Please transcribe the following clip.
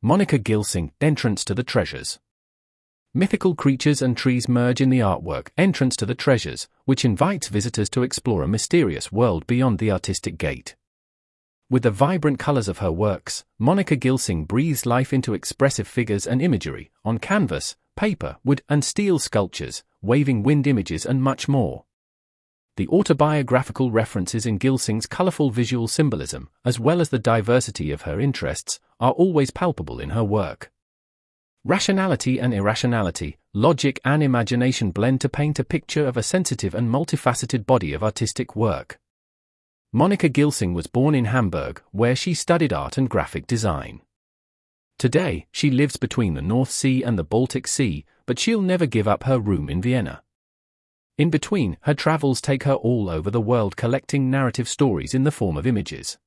Monica Gilsing, Entrance to the Treasures. Mythical creatures and trees merge in the artwork Entrance to the Treasures, which invites visitors to explore a mysterious world beyond the artistic gate. With the vibrant colors of her works, Monica Gilsing breathes life into expressive figures and imagery, on canvas, paper, wood and steel sculptures, waving wind images and much more. The autobiographical references in Gilsing's colorful visual symbolism, as well as the diversity of her interests, are always palpable in her work. Rationality and irrationality, logic and imagination blend to paint a picture of a sensitive and multifaceted body of artistic work. Monica Gilsing was born in Hamburg, where she studied art and graphic design. Today, she lives between the North Sea and the Baltic Sea, but she'll never give up her room in Vienna. In between, her travels take her all over the world collecting narrative stories in the form of images.